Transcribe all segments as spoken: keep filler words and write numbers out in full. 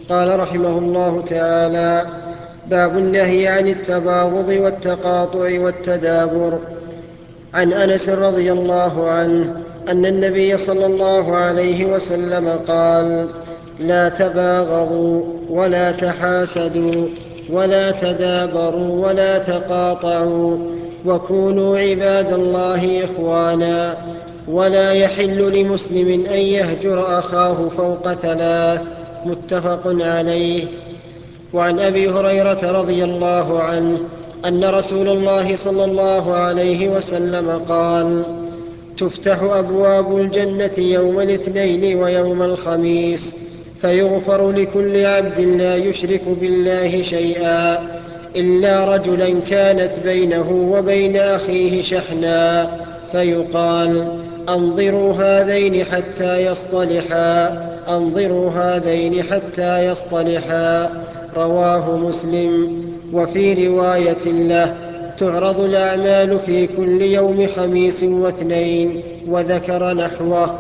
قال رحمه الله تعالى: باب النهي عن التباغض والتقاطع والتدابر. عن أنس رضي الله عنه أن النبي صلى الله عليه وسلم قال: لا تباغضوا ولا تحاسدوا ولا تدابروا ولا تقاطعوا وكونوا عباد الله إخوانا، ولا يحل لمسلم أن يهجر أخاه فوق ثلاث. متفق عليه. وعن أبي هريرة رضي الله عنه أن رسول الله صلى الله عليه وسلم قال: تفتح أبواب الجنة يوم الاثنين ويوم الخميس، فيغفر لكل عبد لا يشرك بالله شيئا إلا رجلا كانت بينه وبين أخيه شحنا، فيقال: أنظروا هذين حتى يصطلحا، أنظروا هذين حتى يصطلحا. رواه مسلم. وفي رواية له: تعرض الأعمال في كل يوم خميس واثنين، وذكر نحوه.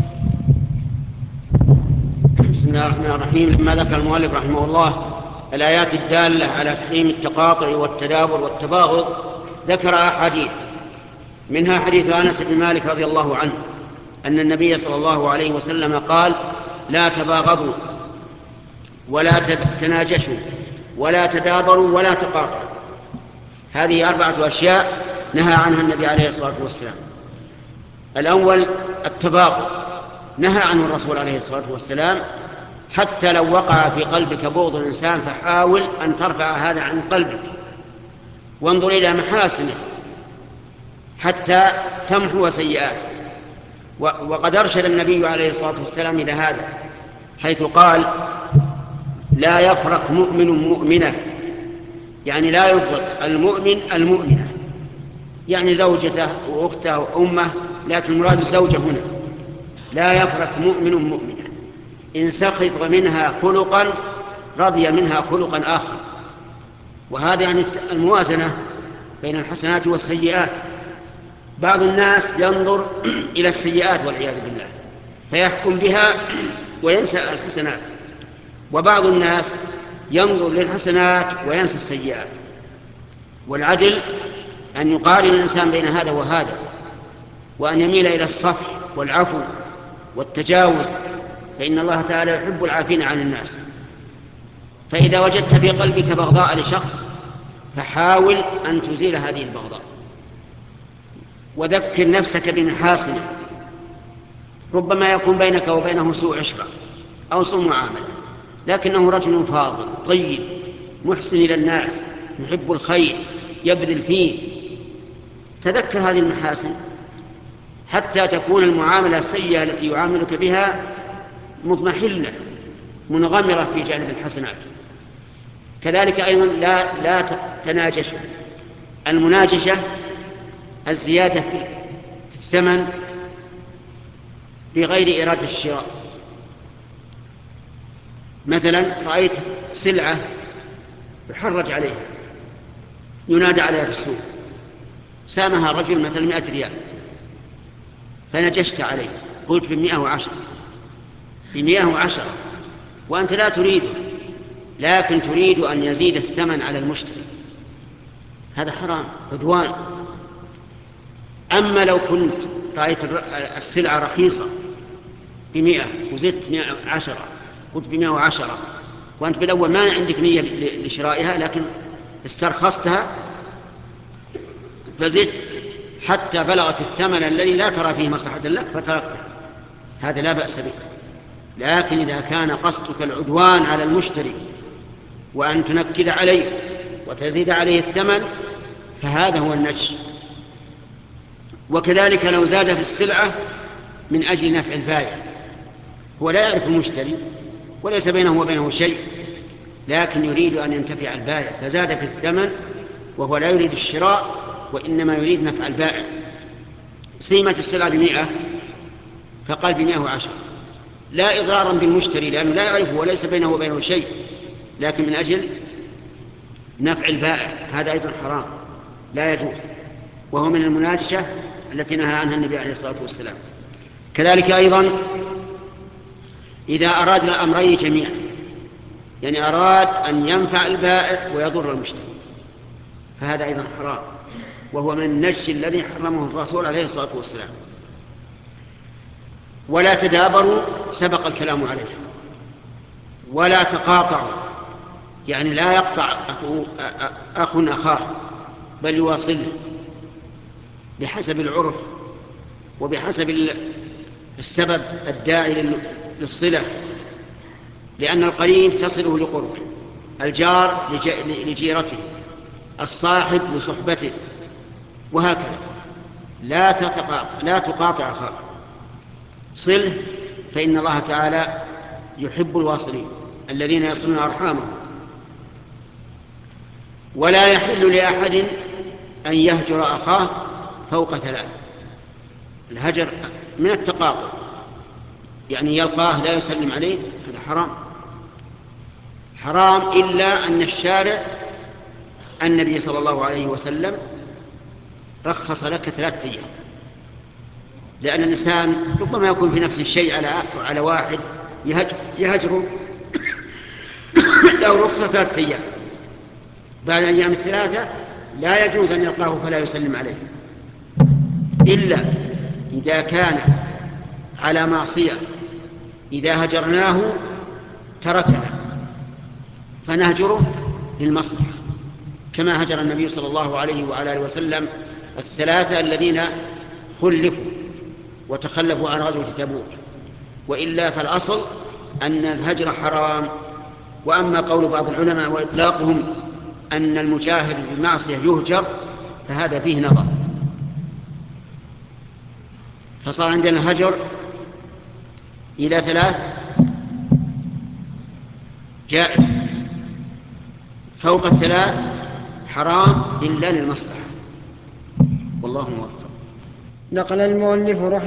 بسم الله الرحمن الرحيم. لما ذكر المؤلف رحمه الله الآيات الدالة على تحريم التقاطع والتدابر والتباغض، ذكر أحاديث، منها حديث أنس بن مالك رضي الله عنه أن النبي صلى الله عليه وسلم قال: لا تباغضوا ولا تناجشوا ولا تدابروا ولا تقاطعوا. هذه أربعة أشياء نهى عنها النبي عليه الصلاة والسلام. الأول التباغض، نهى عنه الرسول عليه الصلاة والسلام. حتى لو وقع في قلبك بغض الإنسان فحاول أن ترفع هذا عن قلبك، وانظر إلى محاسنه حتى تمحو سيئاته. وقد أرشد النبي عليه الصلاة والسلام إلى هذا، حيث قال: لا يفرق مؤمن مؤمنة، يعني لا يبغض المؤمن المؤمنة، يعني زوجته وأخته وأمه، لكن المراد الزوجة هنا. لا يفرق مؤمن مؤمنة، إن سخط منها خلقا رضي منها خلقا آخر. وهذا يعني الموازنة بين الحسنات والسيئات. بعض الناس ينظر إلى السيئات والعياذ بالله فيحكم بها وينسى الحسنات، وبعض الناس ينظر للحسنات وينسى السيئات. والعدل أن يقارن الإنسان بين هذا وهذا، وأن يميل إلى الصفح والعفو والتجاوز، فإن الله تعالى يحب العافين عن الناس. فإذا وجدت في قلبك بغضاء لشخص فحاول أن تزيل هذه البغضاء، وذكر نفسك بمحاسنه. ربما يكون بينك وبينه سوء عشرة أو سوء معاملة، لكنه رجل فاضل طيب محسن إلى الناس، يحب الخير، يبذل فيه. تذكر هذه المحاسن حتى تكون المعاملة السيئة التي يعاملك بها مضمحلة منغمرة في جانب الحسنات. كذلك أيضا لا, لا تناجشوا. المناجشة الزيادة في الثمن بغير إرادة الشراء. مثلا رأيت سلعة يحرج عليها، ينادى عليها في السوق، سامها رجل مثلا مئة ريال، فنجشت عليه قلت بمئة وعشرة بمئة وعشرة وأنت لا تريده، لكن تريد أن يزيد الثمن على المشتري، هذا حرام، عدوان. أما لو كنت رأيت السلعة رخيصة بمئة وزدت مئة وعشرة، قلت بمئة وعشرة، وأنت بالأول ما عندك نية لشرائها لكن استرخصتها فزدت حتى بلغت الثمن الذي لا ترى فيه مصلحة لك فتركتها، هذا لا بأس به. لكن إذا كان قصدك العدوان على المشتري وأن تنكد عليه وتزيد عليه الثمن فهذا هو النجش. وكذلك لو زاد في السلعة من أجل نفع البائع، هو لا يعرف المشتري وليس بينه وبينه شيء، لكن يريد أن ينتفع البائع فزاد في الثمن وهو لا يريد الشراء وإنما يريد نفع البائع. سيمة السلعة بمئة فقال بمئة وعشرة، لا إضرارا بالمشتري لأنه لا يعرفه وليس بينه وبينه شيء، لكن من أجل نفع البائع، هذا أيضا حرام لا يجوز، وهو من المناجشة التي نهى عنها النبي عليه الصلاة والسلام. كذلك أيضا إذا أراد الأمرين جميعا يعني أراد أن ينفع البائع ويضر المشتري، فهذا أيضا حرام، وهو من النجش الذي حرمه الرسول عليه الصلاة والسلام. ولا تدابروا سبق الكلام عليه. ولا تقاطعوا، يعني لا يقطع أخ أخاه بل يواصله بحسب العرف وبحسب السبب الداعي للصلة، لأن القريب تصله لقربه، الجار لجيرته، الصاحب لصحبته، وهكذا. لا تقاطع, لا تقاطع أخاك، صله، فإن الله تعالى يحب الواصلين الذين يصلون أرحامهم. ولا يحل لأحد أن يهجر أخاه فوق ثلاث. الهجر من التقاطع، يعني يلقاه لا يسلم عليه، هذا حرام حرام، إلا أن الشارع النبي صلى الله عليه وسلم رخص لك ثلاثة أيام، لأن الإنسان ربما يكون في نفس الشيء على على واحد يهجره له رخصة ثلاثة أيام، بعد الأيام الثلاثة لا يجوز أن يلقاه فلا يسلم عليه، إلا إذا كان على معصية، إذا هجرناه تركها فنهجره للمصلحة، كما هجر النبي صلى الله عليه وعلى آله وسلم الثلاثة الذين خلفوا وتخلفوا عن غزوة تبوك. وإلا فالأصل أن الهجر حرام. وأما قول بعض العلماء وإطلاقهم أن المجاهر بالمعصية يهجر فهذا فيه نظر. فصار عندنا الهجر إلى ثلاث جائز، فوق الثلاث حرام إلا للمصلحة، والله موفق. نقل المؤلف رحمه